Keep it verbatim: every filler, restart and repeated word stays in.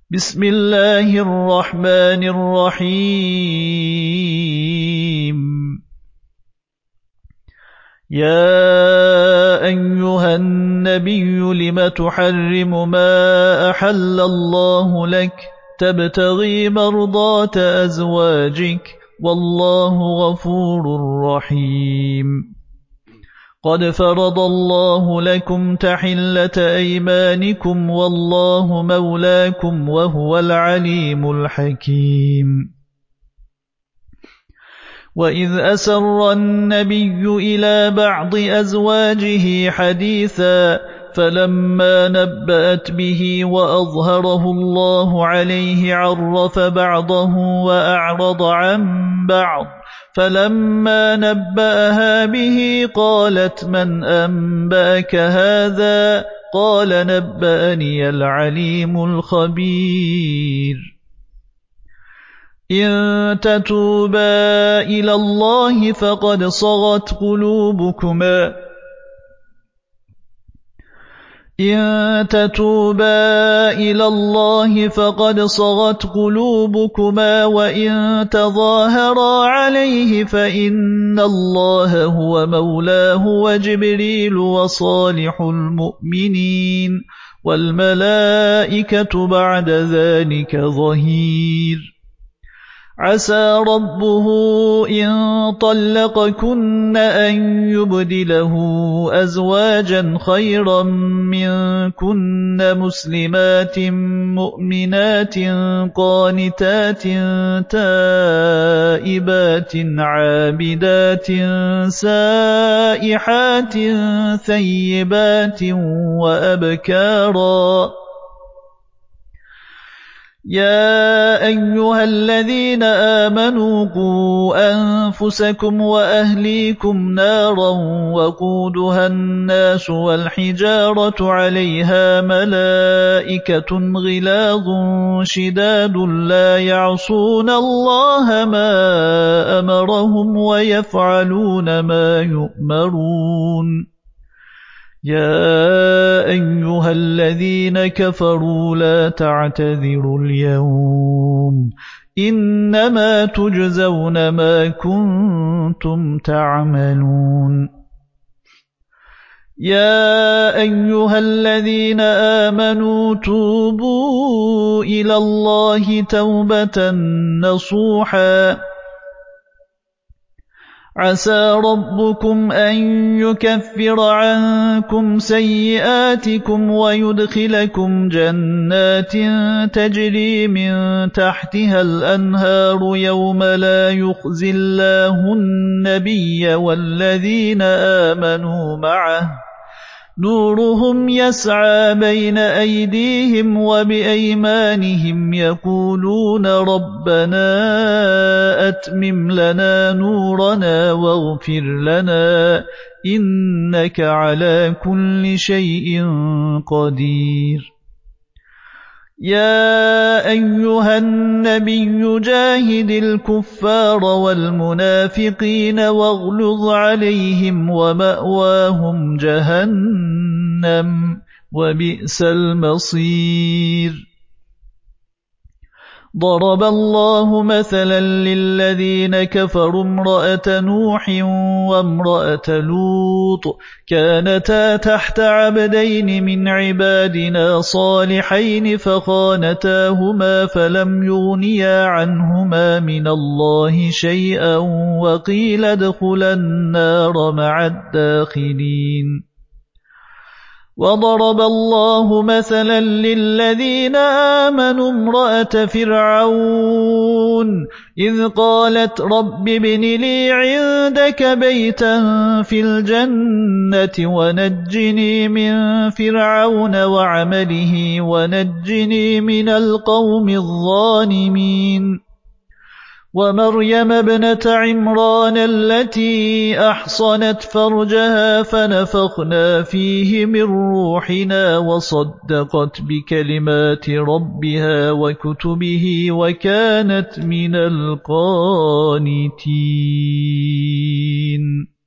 بسم الله الرحمن الرحيم يا أيها النبي لم تحرم ما أحل الله لك تبتغي مرضات أزواجك والله غفور رحيم قد فرض الله لكم تحلة أيمانكم والله مولاكم وهو العليم الحكيم وإذ أسر النبي إلى بعض أزواجه حديثا فلما نبأت به وأظهره الله عليه عرف بعضه وأعرض عن بعض فلما نبأها به قالت من أنبأك هذا قال نبأني العليم الخبير إن تتوبا إلى الله فقد صغت قلوبكما إن تتوبا إلى الله فقد صغت قلوبكما وإن تظاهرا عليه فإن الله هو مولاه وجبريل وصالح المؤمنين والملائكة بعد ذلك ظهير عسى ربه إن طلقكن أن يبدله أزواجا خيرا منكن مسلمات مؤمنات قانتات تائبات عابدات سائحات ثيبات وأبكارا يا أيها الذين آمنوا قوا أنفسكم وأهليكم نارا وقودها الناس والحجارة عليها ملائكة غلاظ شداد لا يعصون الله ما أمرهم ويفعلون ما يؤمرون يا أيها الذين كفروا لا تعتذروا اليوم إنما تجزون ما كنتم تعملون يا أيها الذين آمنوا توبوا إلى الله توبة نصوحا عسى ربكم أن يكفر عنكم سيئاتكم ويدخلكم جنات تجري من تحتها الأنهار يوم لا يخزي الله النبي والذين آمنوا معه نورهم يسعى بين أيديهم وبأيمانهم يقولون ربنا أتمم لنا نورنا واغفر لنا إنك على كل شيء قدير يا أيها النبي جاهد الكفار والمنافقين واغلظ عليهم ومأواهم جهنم وبئس المصير ضرب الله مثلا للذين كفروا امرأة نوح وامرأة لوط كانتا تحت عبدين من عبادنا صالحين فخانتاهما فلم يغنيا عنهما من الله شيئا وقيل ادخلا النار مع الداخلين وضرب الله مثلا للذين آمنوا امرأة فرعون إذ قالت رب ابن لي عندك بيتا في الجنة ونجني من فرعون وعمله ونجني من القوم الظالمين ومريم ابنة عمران التي أحصنت فرجها فنفخنا فيه من روحنا وصدقت بكلمات ربها وكتبه وكانت من القانتين